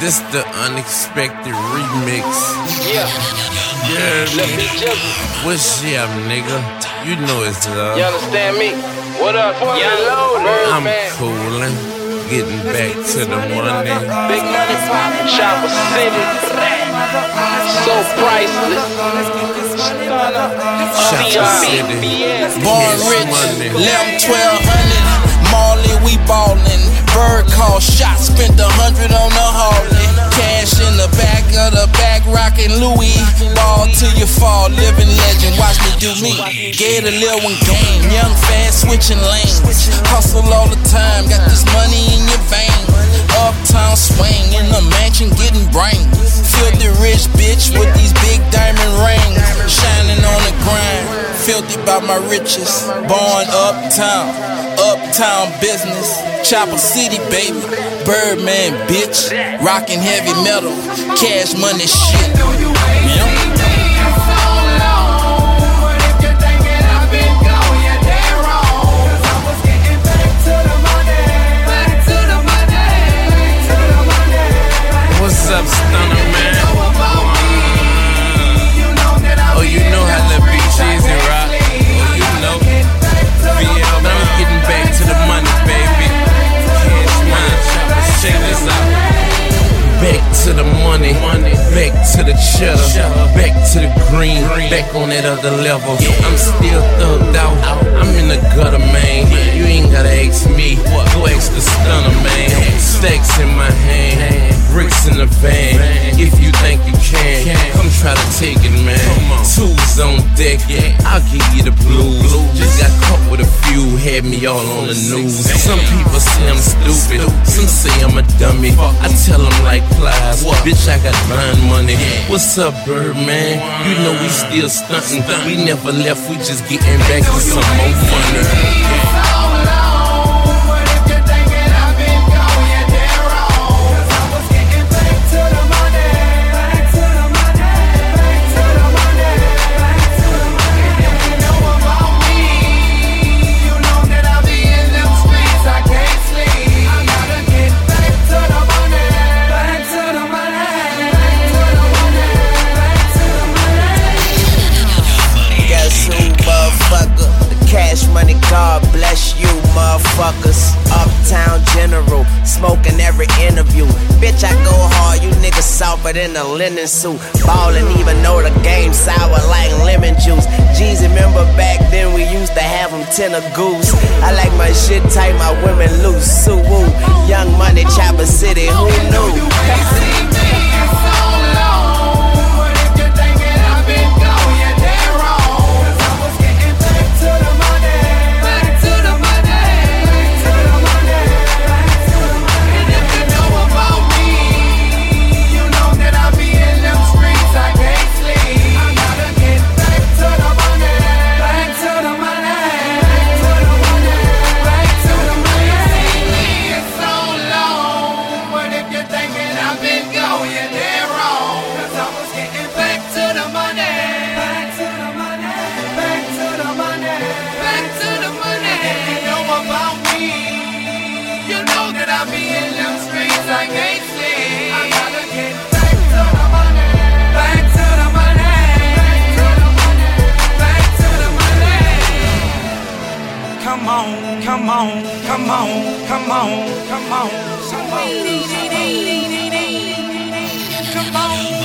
This the unexpected remix. Yeah. What's up, nigga? You know it's love. You understand me? What up, I'm coolin', getting back to the money. Big money pop, Chopper City. So priceless. Chopper City. Born rich, money. Lamb 1200. Marley, we ballin'. Bird call shots, spent 100 on the Harley. Cash in the back of the back, rockin' Louis. Ball till you fall, living legend, watch me do me. Get a little one game, young fast switching lanes. Hustle all the time, got this money in your veins. Uptown swing in the mansion, getting brains. Filthy rich bitch with these big diamond rings. Shining on the grind, filthy by my riches. Born uptown, uptown business. Chopper City, baby. Birdman, bitch. Rockin' heavy metal. Cash money shit. What's up, stunner man? Oh, you know how the beach is and rock. Oh, you know. VL, but I'm getting back to the money, baby. Cash money, chopper, check this out. Back to the money, back to the cheddar, back to the green, back on that other level. I'm still thugged out, I'm in the gutter, man. You ain't gotta ask me, go ask the stunner, man. Stacks in my hand, bricks in the van. If you think you can, come try to take it, man. Tools on deck, I'll give you the blues. Just got caught with a few, had me all on the news. Some people say I'm stupid, some say I'm a dummy. I tell them like flies, bitch, I got blind money. What's up, Birdman? You know we still stuntin'. We never left, we just getting back to some more money. Cash money, God bless you, motherfuckers. Uptown General, smoking every interview. Bitch, I go hard, you niggas softer than a linen suit. Ballin' even though the game sour like lemon juice. Jeez, remember back then we used to have them tender goose. I like my shit tight, my women loose. So woo, Young Money, Chopper City, who knew? Come on, come on, come on, come on, come on, come on. Come on.